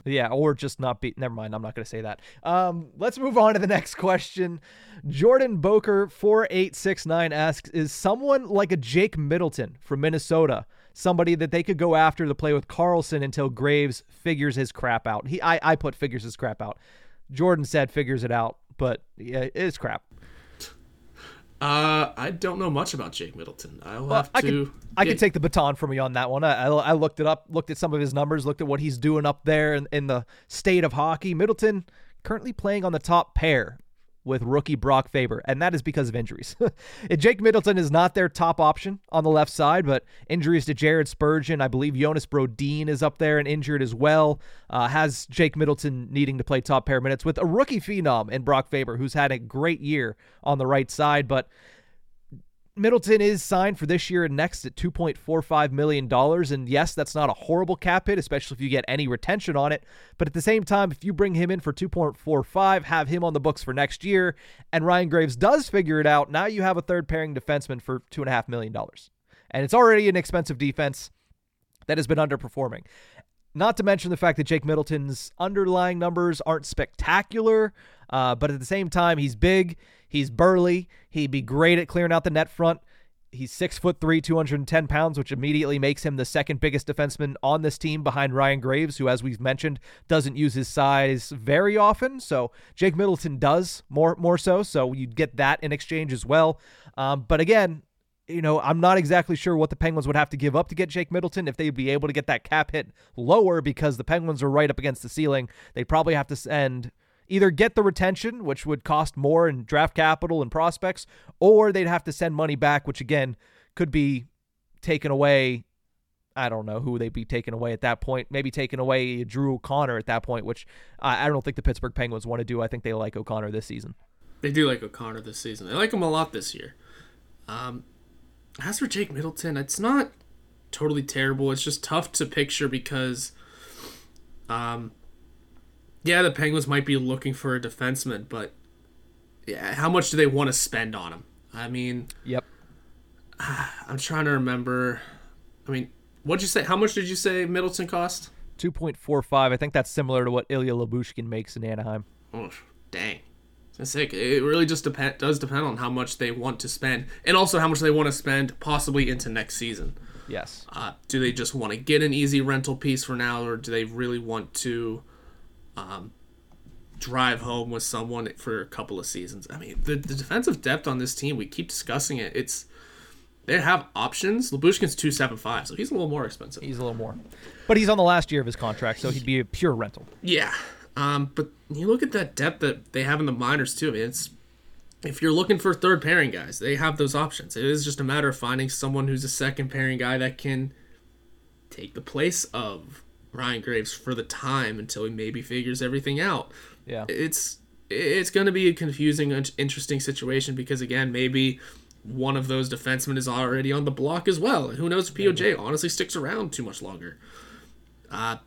Yeah, or just not be. Never mind. I'm not going to say that. Um, let's move on to the next question. Jordan Boker four eight six nine asks, is someone like a Jake Middleton from Minnesota somebody that they could go after to play with Carlson until Graves figures his crap out? He, I, I put figures his crap out. Jordan said figures it out, but yeah, it is crap. Uh, I don't know much about Jake Middleton. I'll well, have I to. Could, I could take the baton from you on that one. I, I, I looked it up, looked at some of his numbers, looked at what he's doing up there in, in the state of hockey. Middleton currently playing on the top pair with rookie Brock Faber, and that is because of injuries. Jake Middleton is not their top option on the left side, but injuries to Jared Spurgeon, I believe Jonas Brodin is up there and injured as well, uh, has Jake Middleton needing to play top pair minutes with a rookie phenom in Brock Faber, who's had a great year on the right side, but Middleton is signed for this year and next at two point four five million dollars, and yes, that's not a horrible cap hit, especially if you get any retention on it, but at the same time, if you bring him in for two point four five, have him on the books for next year, and Ryan Graves does figure it out, now you have a third-pairing defenseman for two point five million dollars, and it's already an expensive defense that has been underperforming. Not to mention the fact that Jake Middleton's underlying numbers aren't spectacular, uh, but at the same time, he's big, he's burly, he'd be great at clearing out the net front. He's six foot three, two hundred ten pounds, which immediately makes him the second biggest defenseman on this team behind Ryan Graves, who, as we've mentioned, doesn't use his size very often. So Jake Middleton does more, more so. So you'd get that in exchange as well. Um, but again, you know, I'm not exactly sure what the Penguins would have to give up to get Jake Middleton if they'd be able to get that cap hit lower, because the Penguins are right up against the ceiling. They'd probably have to send either get the retention, which would cost more in draft capital and prospects, or they'd have to send money back, which again could be taken away. I don't know who they'd be taking away at that point. Maybe taking away Drew O'Connor at that point, which I, I don't think the Pittsburgh Penguins want to do. I think they like O'Connor this season. They do like O'Connor this season. They like him a lot this year. Um, as for Jake Middleton, it's not totally terrible. It's just tough to picture because, um, yeah, the Penguins might be looking for a defenseman, but yeah, how much do they want to spend on him? I mean, yep. I'm trying to remember. I mean, what'd you say? How much did you say Middleton cost? two point four five. I think that's similar to what Ilya Lyubushkin makes in Anaheim. Oh, dang. It's sick. It really just depend does depend on how much they want to spend, and also how much they want to spend possibly into next season. Yes. Uh, do they just want to get an easy rental piece for now, or do they really want to um, drive home with someone for a couple of seasons? I mean, the, the defensive depth on this team, we keep discussing it. It's they have options. Lyubushkin's two seventy-five, so he's a little more expensive. He's a little more, but he's on the last year of his contract, so he'd be a pure rental. Yeah. Um, but you look at that depth that they have in the minors too. I mean, it's if you're looking for third pairing guys, they have those options. It is just a matter of finding someone who's a second pairing guy that can take the place of Ryan Graves for the time until he maybe figures everything out. Yeah, it's it's going to be a confusing, interesting situation because again, maybe one of those defensemen is already on the block as well. And who knows if P O J honestly sticks around too much longer. Uh,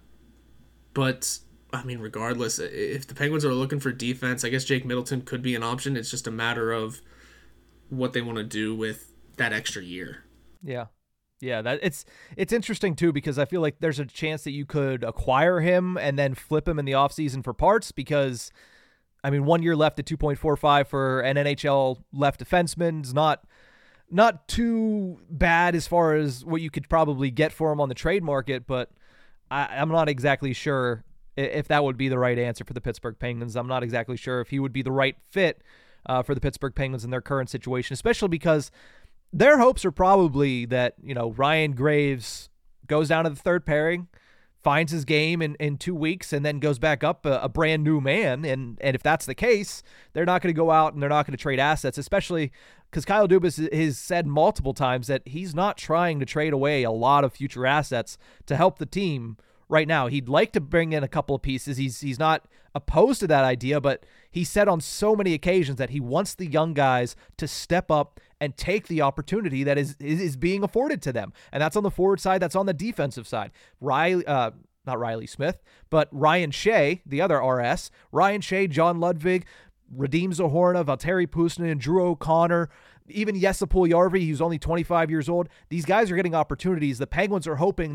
but. I mean, regardless, if the Penguins are looking for defense, I guess Jake Middleton could be an option. It's just a matter of what they want to do with that extra year. Yeah. Yeah, that it's it's interesting, too, because I feel like there's a chance that you could acquire him and then flip him in the offseason for parts because, I mean, one year left at two point four five for an N H L left defenseman is not, not too bad as far as what you could probably get for him on the trade market, but I, I'm not exactly sure if that would be the right answer for the Pittsburgh Penguins. I'm not exactly sure if he would be the right fit uh, for the Pittsburgh Penguins in their current situation, especially because their hopes are probably that, you know, Ryan Graves goes down to the third pairing, finds his game in, in two weeks, and then goes back up a, a brand new man. And, and if that's the case, they're not going to go out and they're not going to trade assets, especially because Kyle Dubas has said multiple times that he's not trying to trade away a lot of future assets to help the team right now. He'd like to bring in a couple of pieces. He's he's not opposed to that idea, but he said on so many occasions that he wants the young guys to step up and take the opportunity that is is, is being afforded to them. And that's on the forward side. That's on the defensive side. Riley, uh, not Riley Smith, but Ryan Shea, the other R S, Ryan Shea, John Ludwig, Radim Zohorna, Valtteri Puustinen, and Drew O'Connor, even Jesse Puljujärvi, who's only twenty-five years old. These guys are getting opportunities. The Penguins are hoping that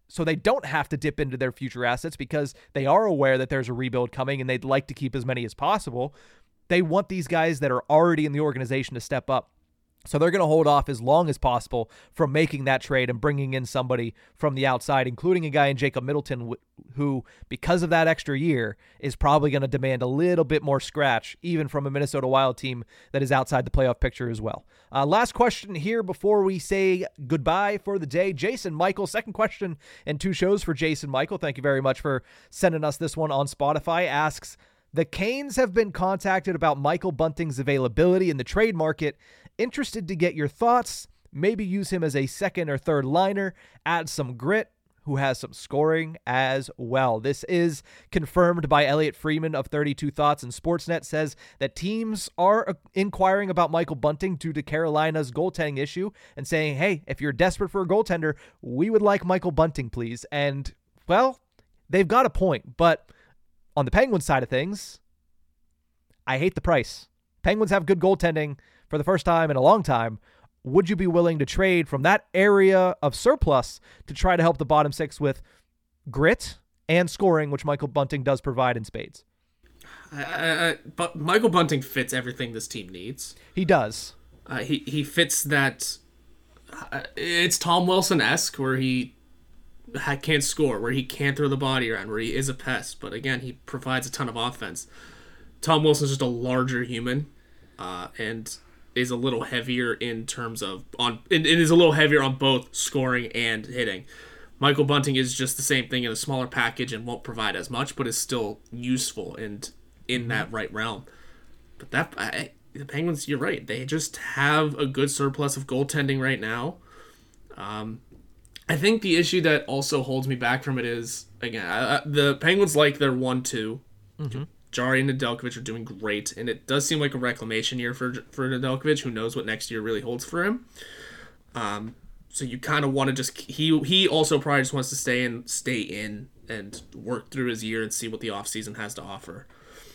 so they don't have to dip into their future assets because they are aware that there's a rebuild coming and they'd like to keep as many as possible. They want these guys that are already in the organization to step up. So they're going to hold off as long as possible from making that trade and bringing in somebody from the outside, including a guy in Jacob Middleton who, because of that extra year, is probably going to demand a little bit more scratch, even from a Minnesota Wild team that is outside the playoff picture as well. Uh, last question here before we say goodbye for the day. Jason Michael, second question and two shows for Jason Michael. Thank you very much for sending us this one on Spotify. Asks, the Canes have been contacted about Michael Bunting's availability in the trade market. Interested to get your thoughts. Maybe use him as a second or third liner. Add some grit, who has some scoring as well. This is confirmed by Elliot Freeman of thirty-two Thoughts, and Sportsnet says that teams are inquiring about Michael Bunting due to Carolina's goaltending issue and saying, hey, if you're desperate for a goaltender, we would like Michael Bunting, please. And, well, they've got a point, but on the Penguins side of things, I hate the price. Penguins have good goaltending for the first time in a long time. Would you be willing to trade from that area of surplus to try to help the bottom six with grit and scoring, which Michael Bunting does provide in spades? I, I, but Michael Bunting fits everything this team needs. He does. Uh, he, he fits that. Uh, it's Tom Wilson-esque, where he can't score, where he can't throw the body around, where he is a pest. But again, he provides a ton of offense. Tom Wilson's just a larger human, uh, and is a little heavier in terms of on it is a little heavier on both scoring and hitting. Michael Bunting is just the same thing in a smaller package and won't provide as much, but is still useful and in mm-hmm. that right realm. But that I, the Penguins, you're right. They just have a good surplus of goaltending right now. Um, I think the issue that also holds me back from it is, again, I, I, the Penguins like their one two. Mm-hmm. Jari and Nedeljkovic are doing great, and it does seem like a reclamation year for for Nedeljkovic. Who knows what next year really holds for him? Um, so you kind of want to just he he also probably just wants to stay in stay in and work through his year and see what the offseason has to offer.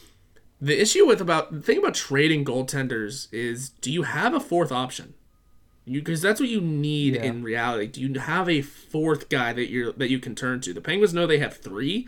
The issue with about the thing about trading goaltenders is, do you have a fourth option? You because that's what you need yeah. in reality. Do you have a fourth guy that you're that you can turn to? The Penguins know they have three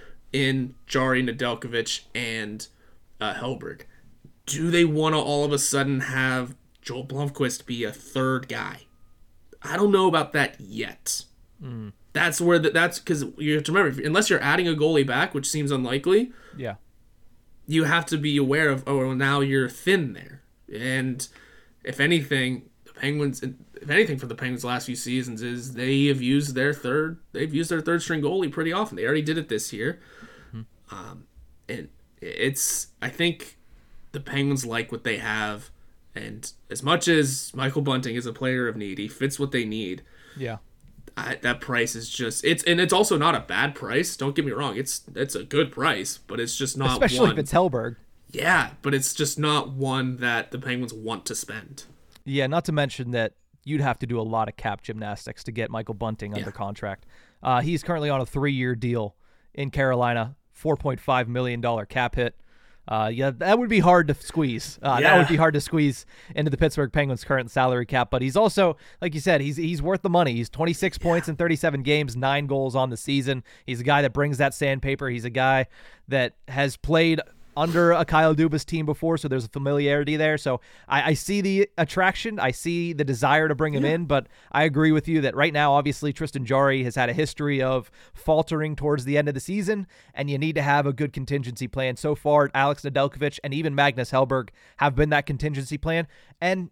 in Jari, Nedeljkovic, and uh, Hellberg. Do they want to all of a sudden have Joel Blomqvist be a third guy? I don't know about that yet. Mm. That's where the, that's because you have to remember, unless you're adding a goalie back, which seems unlikely. Yeah, you have to be aware of, oh, now you're thin there. And if anything, the Penguins, if anything for the Penguins last few seasons is they have used their third, they've used their third string goalie pretty often. They already did it this year. Um, and it's, I think the Penguins like what they have, and as much as Michael Bunting is a player of need, he fits what they need. Yeah. I, that price is just, it's, and it's also not a bad price. Don't get me wrong. It's, it's a good price, but it's just not Especially one. if it's Hellberg. Yeah, but it's just not one that the Penguins want to spend. Yeah, not to mention that you'd have to do a lot of cap gymnastics to get Michael Bunting under yeah. contract. Uh, he's currently on a three-year deal in Carolina. four point five million dollars cap hit. Uh, yeah, that would be hard to squeeze. Uh, yeah. That would be hard to squeeze into the Pittsburgh Penguins' current salary cap. But he's also, like you said, he's he's worth the money. He's twenty-six yeah. points in thirty-seven games, nine goals on the season. He's a guy that brings that sandpaper. He's a guy that has played under a Kyle Dubas team before, so there's a familiarity there. So I, I see the attraction. I see the desire to bring him yeah. in, but I agree with you that right now, obviously, Tristan Jarry has had a history of faltering towards the end of the season, and you need to have a good contingency plan. So far, Alex Nedeljkovic and even Magnus Hellberg have been that contingency plan, and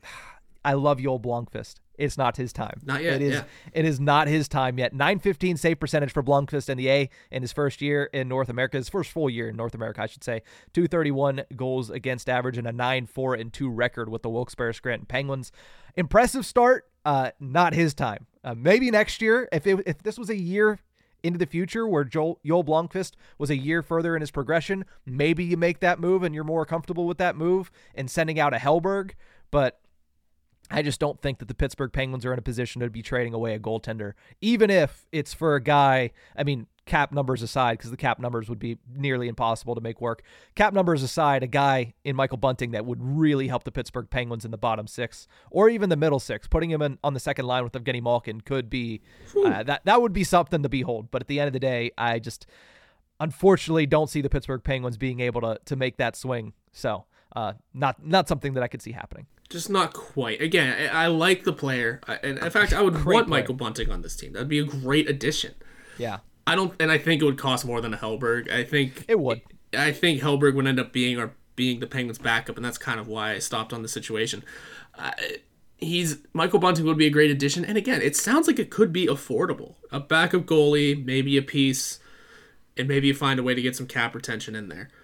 I love Joel Blomqvist. It's not his time. Not yet. It is. Yeah. It is not his time yet. nine fifteen save percentage for Blomqvist in the A in his first year in North America. His first full year in North America, I should say. two thirty-one goals against average and a nine four and two record with the Wilkes-Barre Scranton Penguins. Impressive start. Uh, not his time. Uh, maybe next year, if it, if this was a year into the future where Joel, Joel Blomqvist was a year further in his progression, maybe you make that move and you're more comfortable with that move and sending out a Hellberg. But I just don't think that the Pittsburgh Penguins are in a position to be trading away a goaltender, even if it's for a guy, I mean, cap numbers aside, because the cap numbers would be nearly impossible to make work. Cap numbers aside, a guy in Michael Bunting that would really help the Pittsburgh Penguins in the bottom six, or even the middle six. Putting him in on the second line with Evgeny Malkin could be, uh, that, that would be something to behold. But at the end of the day, I just unfortunately don't see the Pittsburgh Penguins being able to to make that swing. So uh, not not something that I could see happening. Just not quite. Again, I, I like the player. I, and in fact, I would Great want player. Michael Bunting on this team. That'd be a great addition. Yeah. I don't, and I think it would cost more than a Hellberg. I think It would. I think Hellberg would end up being or being the Penguins' backup, and that's kind of why I stopped on the situation. Uh, he's Michael Bunting would be a great addition, and again, it sounds like it could be affordable. A backup goalie, maybe a piece, and maybe you find a way to get some cap retention in there.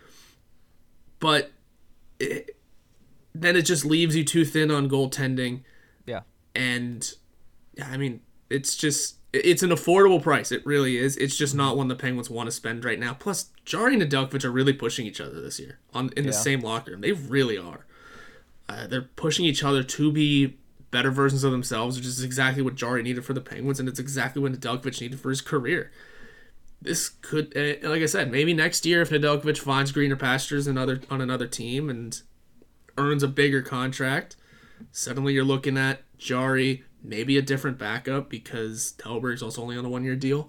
But it, then it just leaves you too thin on goaltending. Yeah. And, I mean, it's just, it's an affordable price. It really is. It's just not one the Penguins want to spend right now. Plus, Jari and Nedeljkovic are really pushing each other this year on in the Yeah. same locker room. They really are. Uh, they're pushing each other to be better versions of themselves, which is exactly what Jari needed for the Penguins, and it's exactly what Nedeljkovic needed for his career. This could, uh, like I said, maybe next year if Nedeljkovic finds greener pastures another on another team and earns a bigger contract, suddenly you're looking at Jari, maybe a different backup because Hellberg's also only on a one-year deal,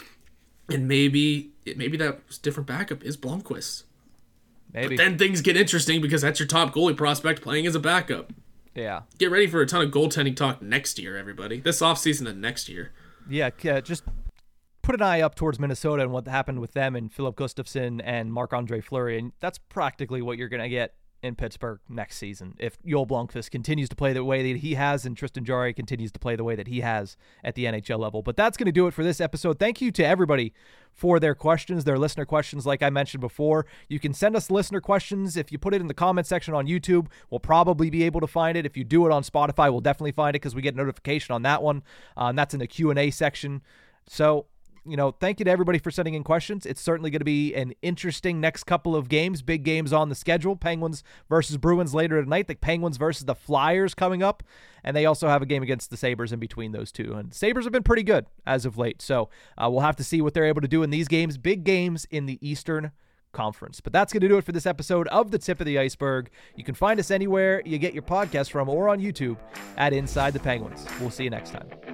and maybe maybe that different backup is Blomqvist. Maybe. But then things get interesting because that's your top goalie prospect playing as a backup. Yeah. Get ready for a ton of goaltending talk next year, everybody. This offseason and next year. Yeah, yeah, just put an eye up towards Minnesota and what happened with them and Philip Gustafsson and Marc-Andre Fleury, and that's practically what you're going to get in Pittsburgh next season if Joel Blomqvist continues to play the way that he has and Tristan Jarry continues to play the way that he has at the N H L level. But that's going to do it for this episode. Thank you to everybody for their questions, their listener questions. Like I mentioned before, you can send us listener questions. If you put it in the comment section on YouTube, we'll probably be able to find it. If you do it on Spotify, we'll definitely find it because we get notification on that one. Uh, and that's in the Q and A section. So, you know, thank you to everybody for sending in questions. It's certainly going to be an interesting next couple of games, big games on the schedule. Penguins versus Bruins later tonight. The Penguins versus the Flyers coming up. And they also have a game against the Sabres in between those two. And the Sabres have been pretty good as of late. So uh, we'll have to see what they're able to do in these games. Big games in the Eastern Conference. But that's going to do it for this episode of The Tip of the Iceberg. You can find us anywhere you get your podcast from or on YouTube at Inside the Penguins. We'll see you next time.